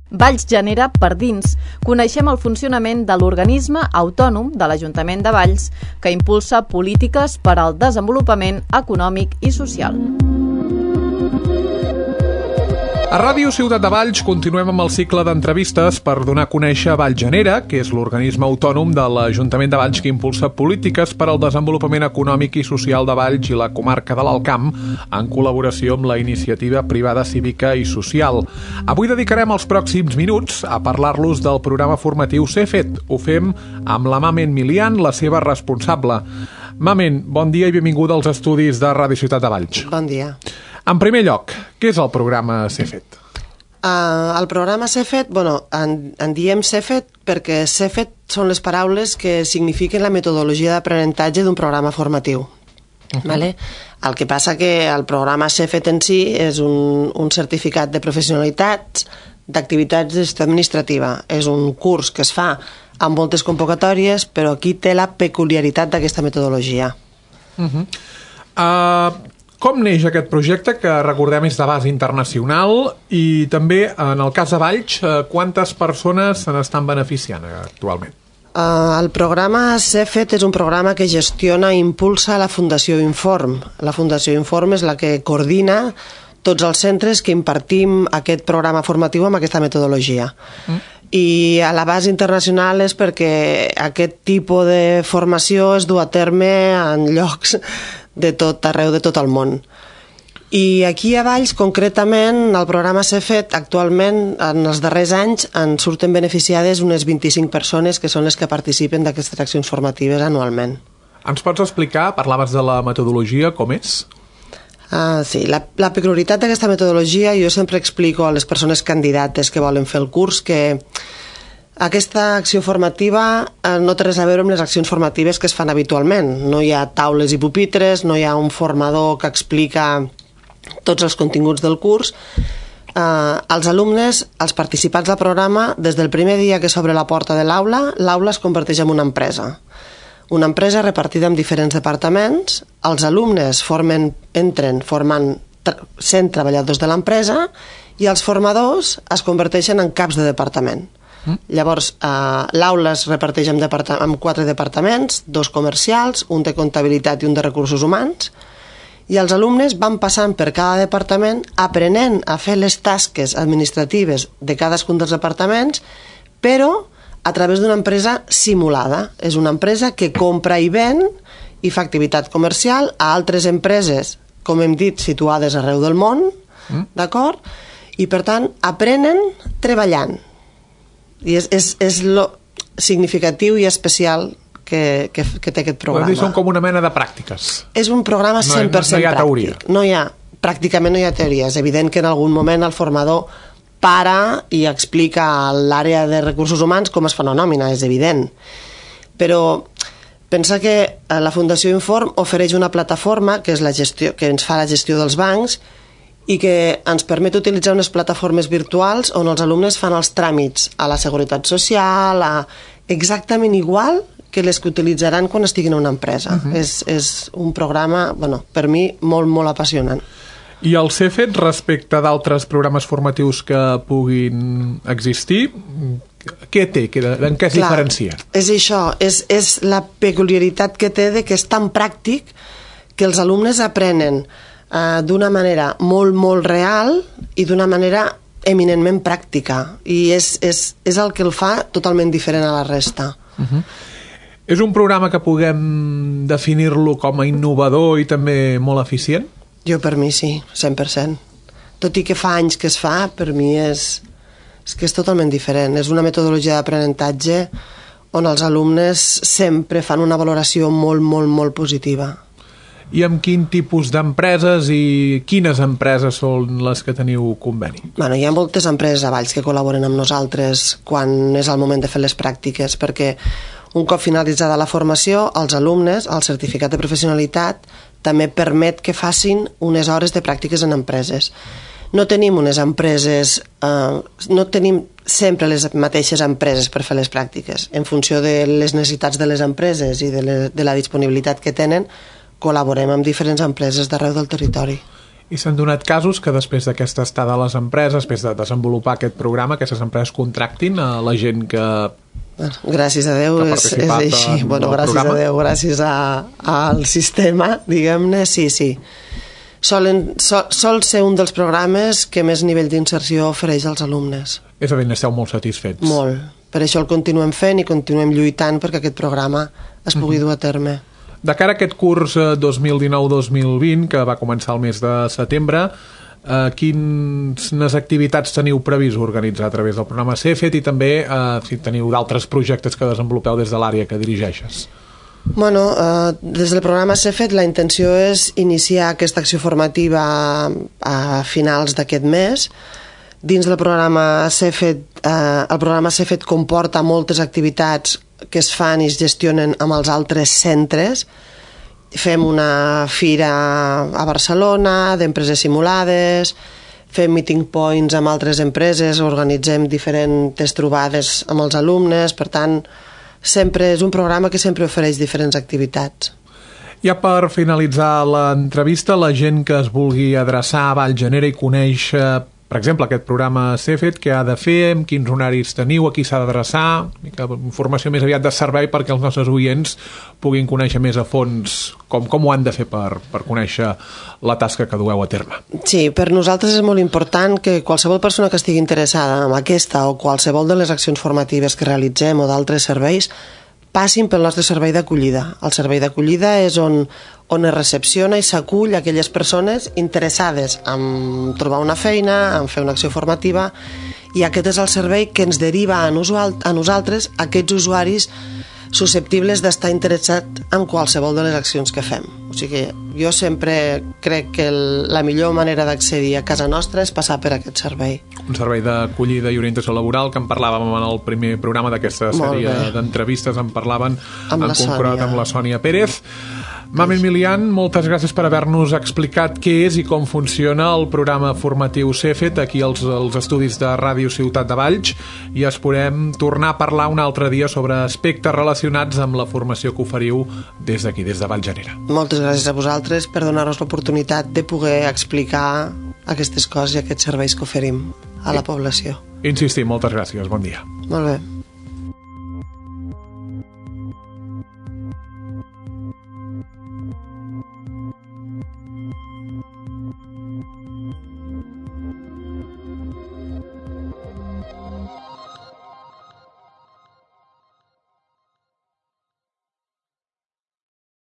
Valls genera per dins. Coneixem el funcionament de l'organisme autònom de l'Ajuntament de Valls que impulsa polítiques per al desenvolupament econòmic i social. A Ràdio Ciutat de Valls continuem amb el cicle d'entrevistes per donar a conèixer Valls Genera, que és l'organisme autònom de l'Ajuntament de Valls que impulsa polítiques per al desenvolupament econòmic i social de Valls i la comarca de l'Alt Camp, en col·laboració amb la iniciativa privada cívica i social. Avui dedicarem els pròxims minuts a parlar-los del programa formatiu Ser Fet. Ho fem amb la Mamen Milian, la seva responsable. Mamen, bon dia i benvinguda als estudis de Ràdio Ciutat de Valls. Bon dia. En primer lloc, què és el programa Ser Fet? El programa Ser Fet, en diem Ser Fet perquè Ser Fet són les paraules que signifiquen la metodologia d'aprenentatge d'un programa formatiu. Vale? El que passa que el programa Ser Fet en si és un certificat de professionalitats d'activitats de gestió administrativa. És un curs que es fa amb moltes convocatòries, però aquí té la peculiaritat d'aquesta metodologia. Com neix aquest projecte, que recordem és de base internacional, i també, en el cas de Valls, quantes persones se n'estan beneficiant actualment? El programa Ser Fet és un programa que gestiona i impulsa la Fundació Inform. La Fundació Inform és la que coordina tots els centres que impartim aquest programa formatiu amb aquesta metodologia. I a la base internacional és perquè aquest tipus de formació es du a terme en llocs de tot arreu de tot el món. I aquí a Valls, concretament, el programa Ser Fet, actualment, en els darrers anys, en surten beneficiades unes 25 persones que són les que participen d'aquestes accions formatives anualment. Ens pots explicar, parlaves de la metodologia, com és? Sí, la peculiaritat d'aquesta metodologia, jo sempre explico a les persones candidates que volen fer el curs que aquesta acció formativa no té res a veure amb les accions formatives que es fan habitualment. No hi ha taules i pupitres, no hi ha un formador que explica tots els continguts del curs. Els alumnes, els participants del programa, des del primer dia que s'obre la porta de l'aula, l'aula es converteix en una empresa. Una empresa repartida en diferents departaments. Els alumnes entren formant 100 treballadors de l'empresa i els formadors es converteixen en caps de departament. Llavors, l'aula es reparteix en 4 departaments, 2 comercials, un de comptabilitat i un de recursos humans, i els alumnes van passant per cada departament aprenent a fer les tasques administratives de cadascun dels departaments, però a través d'una empresa simulada. És una empresa que compra i ven i fa activitat comercial a altres empreses, com hem dit, situades arreu del món, d'acord? I per tant, aprenen treballant. I és lo significatiu i especial que té aquest programa. Són com una mena de pràctiques. És un programa 100% pràctic. Pràcticament no hi ha teoria. És evident que en algun moment el formador para i explica a l'àrea de recursos humans com es fa una nòmina, és evident. Però pensa que la Fundació Inform ofereix una plataforma que ens fa la gestió dels bancs i que ens permet utilitzar unes plataformes virtuals on els alumnes fan els tràmits a la Seguretat Social, exactament igual que les que utilitzaran quan estiguin a una empresa. És un programa, per mi, molt, molt apassionant. I el Ser Fet, respecte d'altres programes formatius que puguin existir, què té? En què es diferencia? És això, és la peculiaritat que té de que és tan pràctic que els alumnes aprenen d'una manera molt, molt real i d'una manera eminentment pràctica. I és el que el fa totalment diferent a la resta. És un programa que puguem definir-lo com a innovador i també molt eficient? Jo per mi sí, 100%. Tot i que fa anys que es fa, per mi és que és totalment diferent. És una metodologia d'aprenentatge on els alumnes sempre fan una valoració molt, molt, molt positiva. I amb quin tipus d'empreses i quines empreses són les que teniu conveni? Hi ha moltes empreses a Valls que col·laboren amb nosaltres quan és el moment de fer les pràctiques, perquè un cop finalitzada la formació, els alumnes, el certificat de professionalitat, també permet que facin unes hores de pràctiques en empreses. No tenim unes empreses, no tenim sempre les mateixes empreses per fer les pràctiques. En funció de les necessitats de les empreses i de la disponibilitat que tenen, col·laborem amb diferents empreses d'arreu del territori. I s'han donat casos que després d'aquesta estada a les empreses, després de desenvolupar aquest programa, aquestes empreses contractin a la gent que... Gràcies a Déu és així. Gràcies a Déu, gràcies al sistema, diguem-ne, sí. Sol ser un dels programes que més nivell d'inserció ofereix als alumnes. És a dir, n'esteu molt satisfets. Molt. Per això el continuem fent i continuem lluitant perquè aquest programa es pugui dur a terme. De cara a aquest curs 2019-2020, que va començar el mes de setembre, quines activitats teniu previst organitzar a través del programa CEFET i també si teniu d'altres projectes que desenvolupeu des de l'àrea que dirigeixes? Des del programa CEFET la intenció és iniciar aquesta acció formativa a finals d'aquest mes. Dins del programa CEFET, el programa CEFET comporta moltes activitats que es fan i es gestionen amb els altres centres. Fem una fira a Barcelona d'empreses simulades, fem meeting points amb altres empreses, organitzem diferents trobades amb els alumnes, per tant, sempre és un programa que sempre ofereix diferents activitats. Ja per finalitzar l'entrevista, la gent que es vulgui adreçar a Vallgenera i conèixer, per exemple, aquest programa CEFET, què ha de fer, amb quins horaris teniu, a qui s'ha d'adreçar, informació més aviat de servei perquè els nostres oients puguin conèixer més a fons com ho han de fer per conèixer la tasca que dueu a terme. Sí, per nosaltres és molt important que qualsevol persona que estigui interessada en aquesta o qualsevol de les accions formatives que realitzem o d'altres serveis passin pel nostre servei d'acollida. El servei d'acollida és on es recepciona i s'acull aquelles persones interessades en trobar una feina, en fer una acció formativa, i aquest és el servei que ens deriva a nosaltres, aquests usuaris susceptibles d'estar interessats en qualsevol de les accions que fem. O sigui, jo sempre crec que la millor manera d'accedir a casa nostra és passar per aquest servei. Un servei d'acollida i orientació laboral que en parlàvem en el primer programa d'aquesta sèrie d'entrevistes, en parlaven en concret amb la Sònia Pérez. Mami Milian, moltes gràcies per haver-nos explicat què és i com funciona el programa formatiu CEFET aquí als estudis de Ràdio Ciutat de Valls, i esperem tornar a parlar un altre dia sobre aspectes relacionats amb la formació que oferiu des d'aquí, des de Vallgenera. Moltes gràcies a vosaltres per donar-nos l'oportunitat de poder explicar aquestes coses i aquests serveis que oferim a la població. Insistim, moltes gràcies, bon dia. Molt bé.